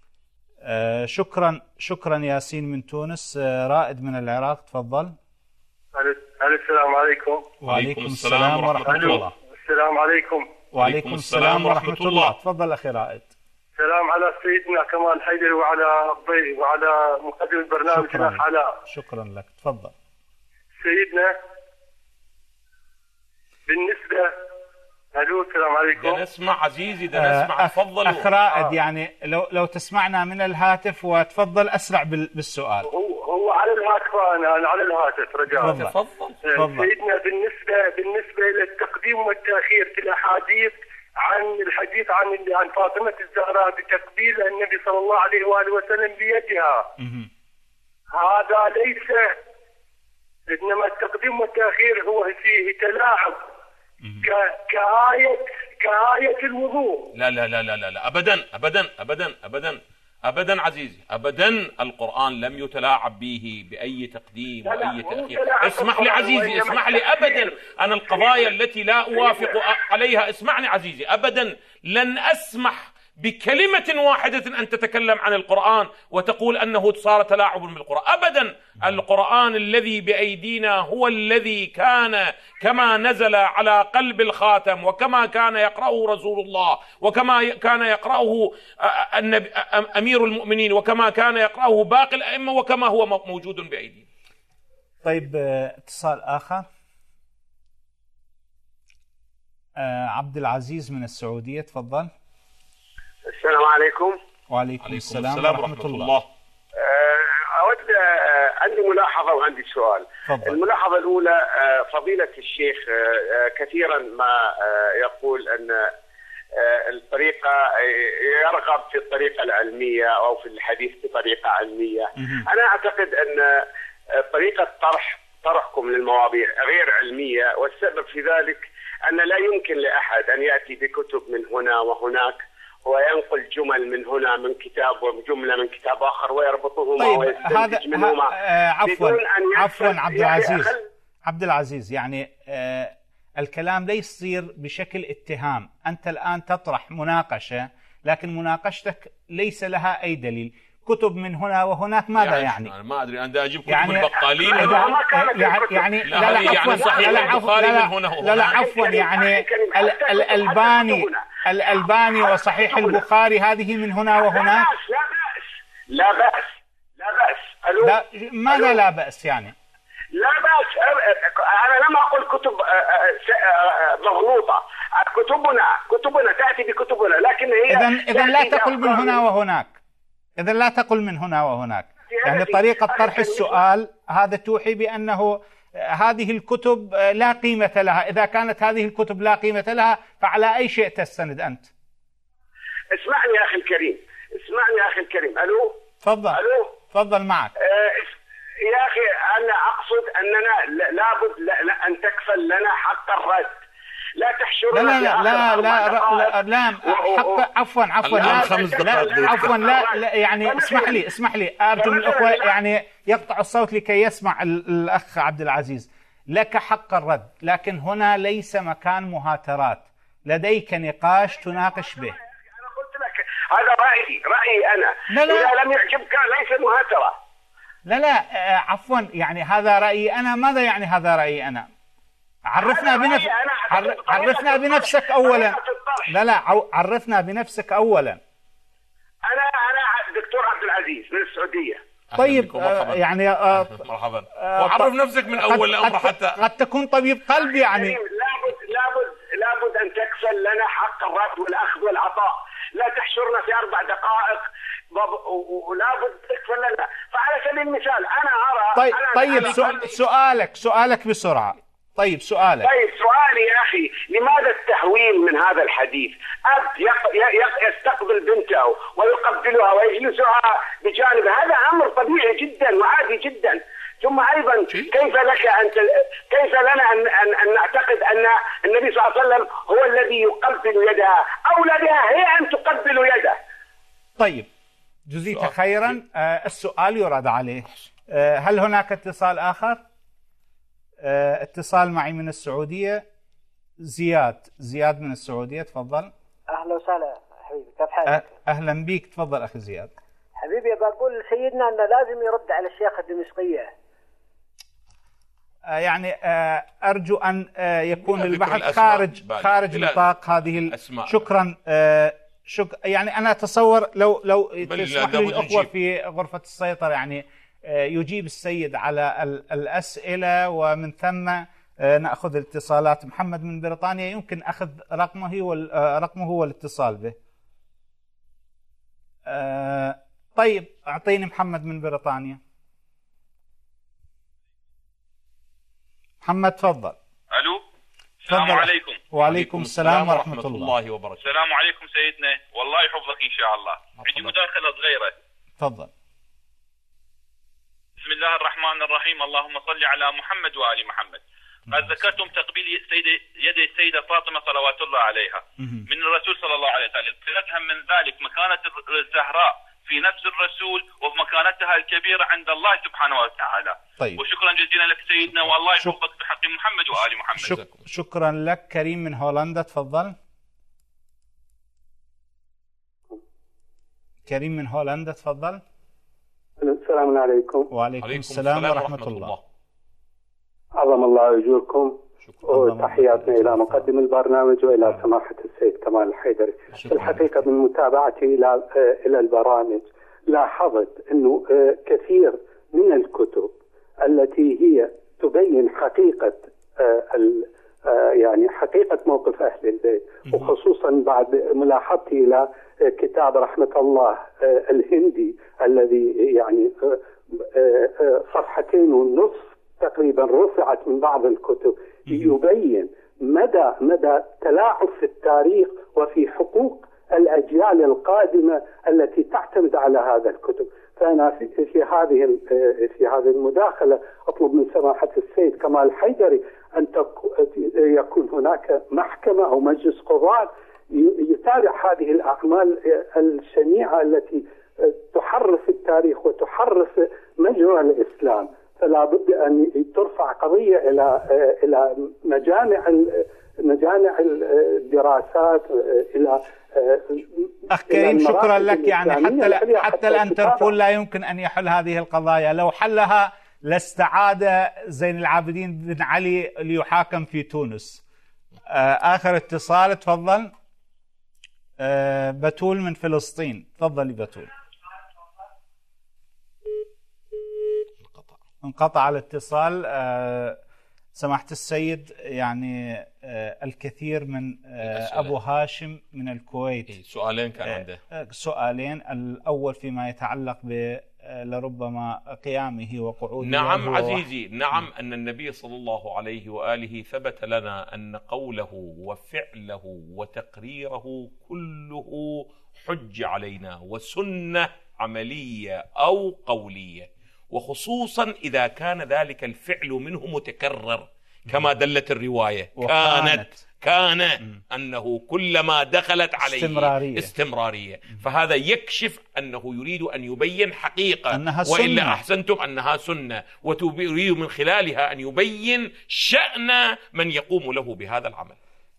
شكرا ياسين من تونس. رائد من العراق، تفضل. السلام عليكم. وعليكم السلام ورحمة الله. السلام عليكم. وعليكم السلام ورحمة الله. تفضل أخي رائد. السلام على سيدنا كمال الحيدري وعلى الضيف وعلى مقدم البرنامج. شكرا لك، تفضل. سيدنا، بالنسبة الو السلام عليكم. ده نسمع عزيزي، ده نسمع. تفضل أخ رائد، يعني لو تسمعنا من الهاتف وتفضل أسرع بالسؤال. هو على الهاتف، أنا على الهاتف رجاء. تفضل. سيدنا بالنسبة إلى التقديم والتأخير في الأحاديث عن الحديث عن فاطمة الزهراء بتقبيل النبي صلى الله عليه وآله وسلم بيدها، هذا ليس، إنما التقديم والتأخير هو فيه تلاعب كآية الوضوء. لا لا لا لا لا أبدا أبدا أبدا أبدا أبدا عزيزي، أبدا. القرآن لم يتلاعب به بأي تقديم وأي تأخير. اسمح لي عزيزي، اسمح لي. أبدا أنا القضايا التي لا أوافق عليها، اسمعني عزيزي، أبدا لن أسمح بكلمة واحدة أن تتكلم عن القرآن وتقول أنه صار تلاعب بالقرآن. أبدا. القرآن الذي بأيدينا هو الذي كان كما نزل على قلب الخاتم، وكما كان يقرأه رسول الله، وكما كان يقرأه أمير المؤمنين، وكما كان يقرأه باقي الأئمة، وكما هو موجود بأيدينا. طيب، اتصال آخر. عبد العزيز من السعودية، تفضل. السلام عليكم. وعليكم السلام ورحمة الله. أود عندي ملاحظة وعندي سؤال. فضل. الملاحظة الأولى، فضيلة الشيخ كثيرا ما يقول أن الطريقة يرغب في الطريقة العلمية أو في الحديث بطريقة علمية. أنا أعتقد أن طريقة طرحكم للمواضيع غير علمية، والسبب في ذلك أن لا يمكن لأحد أن يأتي بكتب من هنا وهناك وينقل جمل من هنا من كتاب وجملة من كتاب آخر ويربطهما. طيب، ويستنتج منهما. عفوا عبد العزيز، يعني الكلام لا يصير بشكل اتهام. أنت الآن تطرح مناقشة، لكن مناقشتك ليس لها أي دليل. كتب من هنا وهناك ماذا يعني؟ أنا ما أدري، أنا أجيب كتب يعني البقالين يعني لا عفوا، يعني الألباني وصحيح البخاري هذه من هنا وهناك. لا بأس. لا، ماذا لا بأس يعني؟ لا بأس. أنا لم أقل كتب مغلوطة. كتبنا تأتي بكتبنا، لكن هي إذن لا تقل من هنا وهناك. إذن لا تقل من هنا وهناك. يعني طريقة طرح السؤال هذا توحي بأنه هذه الكتب لا قيمة لها. إذا كانت هذه الكتب لا قيمة لها، فعلى أي شيء تستند أنت؟ اسمعني يا أخي الكريم. ألو. تفضل معك. يا أخي، أنا أقصد أننا لابد أن تكفل لنا حق الرد. لا تحشرنا. لا عفوا لا يعني اسمح لي أرجو من الأخوة يعني يقطع الصوت لكي يسمع الأخ عبد العزيز. لك حق الرد، لكن هنا ليس مكان مهاترات. لديك نقاش تناقش به. أنا قلت لك هذا رأيي أنا. إذا لم يعجبك ليس مهاترة. لا عفوا، يعني هذا رأيي أنا. ماذا يعني هذا رأيي أنا؟ عرفنا بنفسك أولا. لا عرفنا بنفسك أولا. أنا دكتور عبد العزيز من السعودية. طيب، يعني مرحبا. وعرف نفسك من أول الأمر حتى قد تكون طبيب قلب. يعني لابد أن تكفل لنا حق الرد والأخذ والعطاء. لا تحشرنا في 4 دقائق، ولابد تكفل لنا. فعلى سبيل المثال أنا أرى. طيب سؤالك بسرعة. طيب سؤالي يا أخي، لماذا التهويل من هذا الحديث؟ أب يستقبل بنته ويقبلها ويجلسها بجانبه، هذا أمر طبيعي جدا وعادي جدا. ثم أيضا كيف لنا أن نعتقد أن النبي صلى الله عليه وسلم هو الذي يقبل يدها؟ أولى بها هي أن تقبل يده. طيب، جزيت خيرا. السؤال يرد عليه. هل هناك اتصال آخر؟ اتصال معي من السعودية. زياد من السعودية، تفضل. أهلا وسهلا حبيبي، كيف حالك؟ أهلا بيك، تفضل أخي زياد. حبيبي، بقول لسيدنا أنه لازم يرد على الشيخ الدمشقية. يعني أرجو أن يكون البحث خارج نطاق هذه الأسماء. شكرا. يعني أنا أتصور لو تسمح لي الأخوة في غرفة السيطرة يعني يجيب السيد على الأسئلة، ومن ثم نأخذ الاتصالات. محمد من بريطانيا، يمكن أخذ رقمه والاتصال به. طيب أعطيني محمد من بريطانيا. محمد تفضل. الو، السلام عليكم. وعليكم السلام ورحمة الله وبركاته. السلام عليكم سيدنا، والله يحفظك ان شاء الله. عندي مداخلة صغيرة. تفضل. بسم الله الرحمن الرحيم، اللهم صل على محمد وآل محمد. قد ذكرتم تقبيل يد السيدة فاطمة صلوات الله عليها من الرسول صلى الله عليه وسلم، فنفهم من ذلك مكانة الزهراء في نفس الرسول ومكانتها الكبيرة عند الله سبحانه وتعالى. طيب. وشكرا جزيلا لك سيدنا، والله يحفظك بحق محمد وآل محمد. شكرا لك. كريم من هولندا تفضل. كريم من هولندا تفضل. السلام عليكم. وعليكم السلام ورحمة الله. عظم الله أجوركم، وتحياتنا إلى مقدم البرنامج وإلى سماحة السيد كمال الحيدري. الحقيقة من متابعتي إلى البرامج لاحظت أنه كثير من الكتب التي هي تبين حقيقة يعني حقيقة موقف أهل البيت، وخصوصا بعد ملاحظتي إلى كتاب رحمة الله الهندي الذي يعني 1.5 صفحة تقريبا رفعت من بعض الكتب، يبين مدى تلاعب في التاريخ وفي حقوق الأجيال القادمة التي تعتمد على هذا الكتب. فأنا في هذه المداخلة أطلب من سماحة السيد كمال الحيدري أن يكون هناك محكمة أو مجلس قضاء يتابع هذه الأعمال الشنيعة التي تحرف التاريخ وتحرف مجرى الإسلام. فلا بد أن ترفع قضية إلى مجامع الدراسات، إلى أخ كريم شكرا لك. يعني حتى الانتربول لا يمكن أن يحل هذه القضايا، لو حلها لاستعاد زين العابدين بن علي ليحاكم في تونس. آخر اتصال تفضل. بتول من فلسطين تفضلي بتول. انقطع الاتصال. سماحة السيد، يعني الكثير من أبو هاشم من الكويت سؤالين كان عنده. سؤالين، الأول فيما يتعلق لربما قيامه وقعوده. نعم عزيزي، نعم أن النبي صلى الله عليه وآله ثبت لنا أن قوله وفعله وتقريره كله حج علينا وسنة عملية أو قولية، وخصوصا إذا كان ذلك الفعل منه متكرر كما دلت الرواية. كان أنه كلما دخلت عليه استمرارية. فهذا يكشف أنه يريد أن يبين حقيقة أنها وإلا أحسنتم أنها سنة، ويريد من خلالها أن يبين شأن من يقوم له بهذا العمل.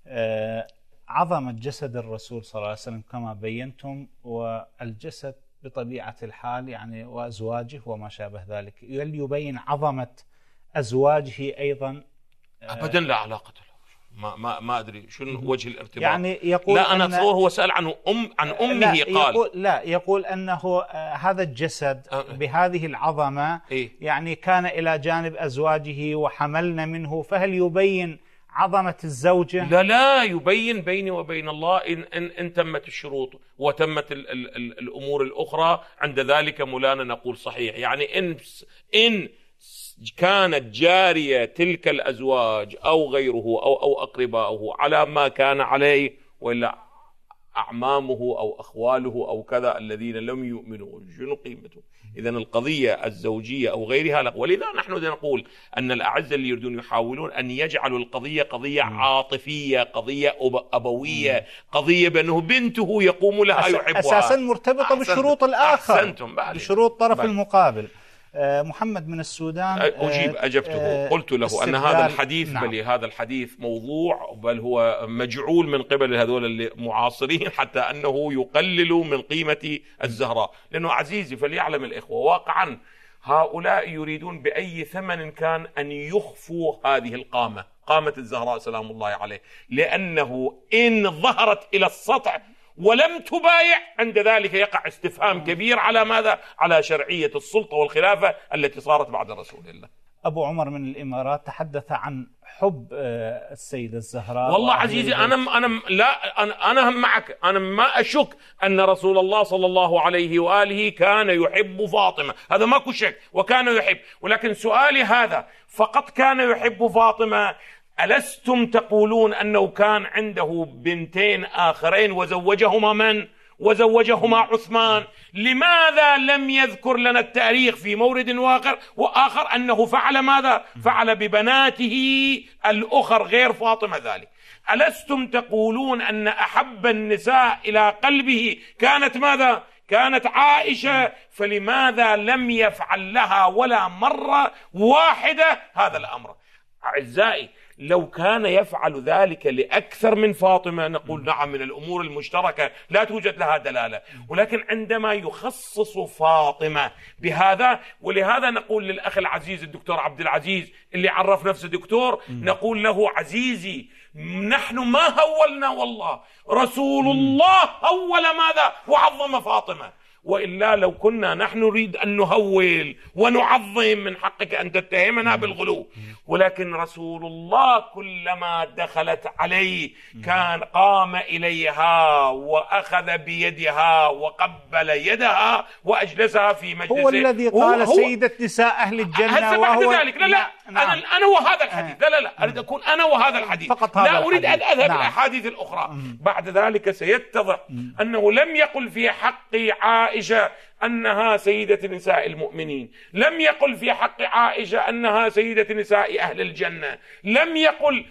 عظمة جسد الرسول صلى الله عليه وسلم كما بينتم، والجسد بطبيعة الحال يعني وأزواجه وما شابه ذلك، يبين عظمة أزواجه أيضا. أبدا لا علاقة له. ما أدري شنو وجه الارتباط. يعني يقول لا أنا أتصور هو سأل عن أمه قال. يقول أنه هذا الجسد بهذه العظمة يعني كان إلى جانب أزواجه وحملنا منه، فهل يبين عظمة الزوجة؟ لا يبين بيني وبين الله إن تمت الشروط وتمت الأمور الأخرى، عند ذلك مولانا نقول صحيح. يعني إن كانت جارية تلك الأزواج أو غيره أو أقرباؤه على ما كان عليه، وإلا أعمامه أو أخواله أو كذا الذين لم يؤمنوا، شنو قيمته؟ إذن القضية الزوجية أو غيرها لا. ولذا نحن نقول أن الأعزة اللي يريدون يحاولون أن يجعلوا القضية قضية عاطفية، قضية أبوية، قضية بأنه بنته يقوم لها يحبها، أساسا مرتبطة بالشروط الآخر، بشروط الطرف المقابل. محمد من السودان أجبته، قلت له أن هذا الحديث بل هذا الحديث موضوع، بل هو مجعول من قبل هذول المعاصرين حتى أنه يقلل من قيمة الزهراء. لأنه عزيزي فليعلم الإخوة واقعا هؤلاء يريدون بأي ثمن كان أن يخفوا هذه قامة الزهراء سلام الله عليه، لأنه إن ظهرت إلى السطح ولم تبايع عند ذلك يقع استفهام كبير على ماذا؟ على شرعية السلطة والخلافة التي صارت بعد رسول الله. أبو عمر من الإمارات تحدث عن حب السيدة الزهراء. والله عزيزي أنا معك، أنا ما أشك أن رسول الله صلى الله عليه وآله كان يحب فاطمة، هذا ماكو شك، وكان يحب. ولكن سؤالي هذا، فقط كان يحب فاطمة؟ ألستم تقولون أنه كان عنده بنتين آخرين وزوجهما من؟ وزوجهما عثمان. لماذا لم يذكر لنا التاريخ في مورد وآخر أنه فعل ماذا؟ فعل ببناته الأخر غير فاطمة ذلك. ألستم تقولون أن أحب النساء إلى قلبه كانت ماذا؟ كانت عائشة، فلماذا لم يفعل لها ولا مرة واحدة هذا الأمر؟ أعزائي، لو كان يفعل ذلك لأكثر من فاطمة نقول نعم، من الأمور المشتركة لا توجد لها دلالة. ولكن عندما يخصص فاطمة بهذا، ولهذا نقول للأخ العزيز الدكتور عبد العزيز اللي عرف نفسه دكتور، نقول له عزيزي، نحن ما هولنا، والله رسول الله هول ماذا؟ وعظم فاطمة. وإلا لو كنا نحن نريد أن نهول ونعظم، من حقك أن تتهمنا بالغلو. ولكن رسول الله كلما دخلت عليه كان قام إليها وأخذ بيدها وقبل يدها وأجلسها في مجلسه. هو الذي قال سيدة نساء أهل الجنة. بعد ذلك لا أنا وهذا الحديث، لا أريد أكون أنا وهذا الحديث، لا أريد أن أذهب الأحاديث الأخرى. بعد ذلك سيتضح أنه لم يقل في حق عائشة أنها سيدة نساء المؤمنين، لم يقل في حق عائشة أنها سيدة نساء أهل الجنة، لم يقل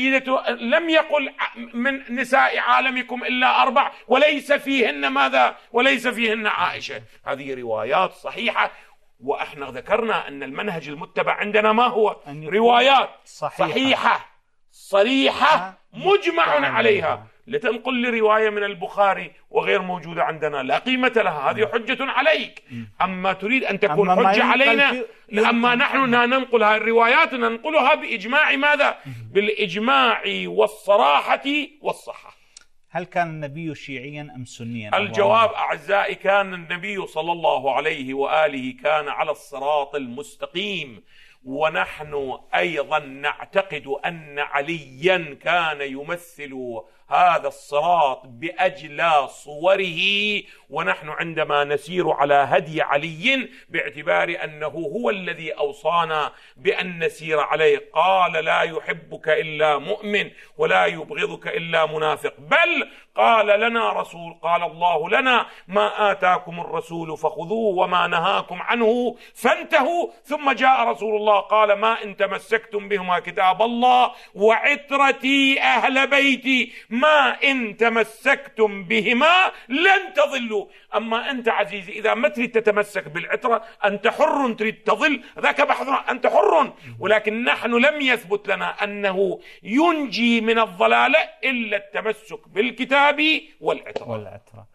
من نساء عالمكم إلا 4 وليس فيهن ماذا؟ وليس فيهن عائشة. هذه روايات صحيحة، وإحنا ذكرنا أن المنهج المتبع عندنا ما هو؟ روايات صحيحة صريحة مجمع عليها. لتنقل لي رواية من البخاري وغير موجودة عندنا لا قيمة لها، هذه حجة عليك. أما تريد أن تكون حجة علينا، أما نحن ننقل هذه الروايات ننقلها بإجماع ماذا؟ بالإجماع والصراحة والصحة. هل كان النبي شيعيا أم سنيا؟ الجواب أعزائي، كان النبي صلى الله عليه وآله كان على الصراط المستقيم. ونحن أيضا نعتقد أن عليا كان يمثل هذا الصراط بأجلى صوره، ونحن عندما نسير على هدي علي باعتبار أنه هو الذي أوصانا بأن نسير عليه، قال لا يحبك إلا مؤمن ولا يبغضك إلا منافق، بل قال لنا رسول، قال الله لنا ما آتاكم الرسول فخذوه وما نهاكم عنه فانتهوا. ثم جاء رسول الله قال ما إن تمسكتم بهما كتاب الله وعترتي أهل بيتي، ما إن تمسكتم بهما لن تضلوا. أما أنت عزيزي إذا ما تريد تتمسك بالعترة أنت حر، تريد تضل ذاك بحثنا، أنت حر. ولكن نحن لم يثبت لنا أنه ينجي من الضلالة إلا التمسك بالكتاب والعترة.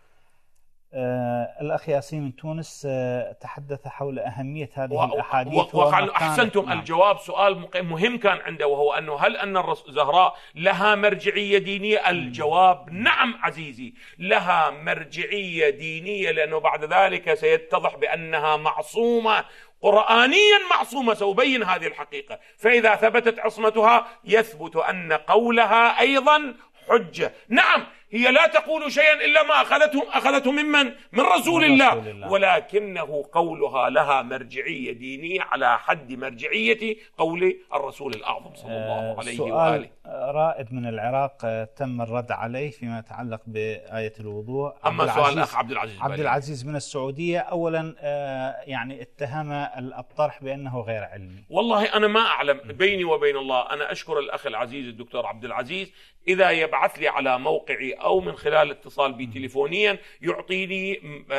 الأخ ياسين من تونس تحدث حول أهمية هذه الأحاديث. أحسنتم. الجواب سؤال مهم كان عنده، وهو أنه هل أن الزهراء لها مرجعية دينية؟ الجواب نعم عزيزي، لها مرجعية دينية، لأنه بعد ذلك سيتضح بأنها معصومة قرآنيا، معصومة، سأبين هذه الحقيقة. فإذا ثبتت عصمتها يثبت أن قولها أيضا حجة. نعم، هي لا تقول شيئا إلا ما أخذته من رسول الله، ولكنه قولها لها مرجعية دينية على حد مرجعية قول الرسول الأعظم صلى الله عليه وآله. رائد من العراق تم الرد عليه فيما يتعلق بآية الوضوء. أما سؤال الأخ عبد العزيز من السعودية، أولا يعني اتهم الطرح بأنه غير علمي. والله أنا ما أعلم، بيني وبين الله أنا أشكر الأخ العزيز الدكتور عبد العزيز إذا يبعث لي على موقعي أو من خلال اتصال بي تليفونيا يعطيني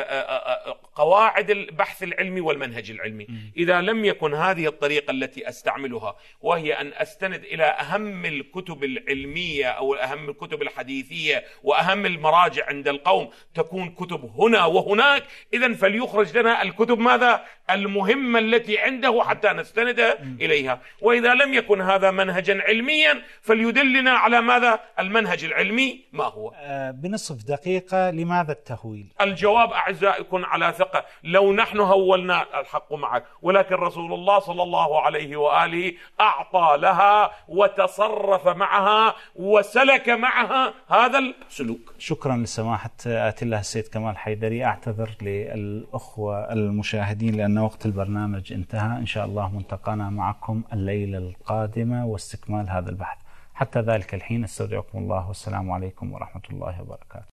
قواعد البحث العلمي والمنهج العلمي. إذا لم يكن هذه الطريقة التي أستعملها، وهي أن أستند إلى أهم الكتب العلمية أو أهم الكتب الحديثية وأهم المراجع عند القوم، تكون كتب هنا وهناك، إذن فليخرج لنا الكتب ماذا؟ المهمة التي عنده حتى نستند إليها. وإذا لم يكن هذا منهجا علميا فليدلنا على ماذا؟ المنهج العلمي ما هو. بنصف دقيقة، لماذا التهويل؟ الجواب أعزائكم على ثقة الموافقة لو نحن هولنا الحق معك، ولكن رسول الله صلى الله عليه وآله أعطى لها وتصرف معها وسلك معها هذا السلوك. شكرا لسماحة آية الله السيد كمال حيدري. أعتذر للأخوة المشاهدين لأن وقت البرنامج انتهى. إن شاء الله ملتقانا معكم الليلة القادمة واستكمال هذا البحث. حتى ذلك الحين استودعكم الله والسلام عليكم ورحمة الله وبركاته.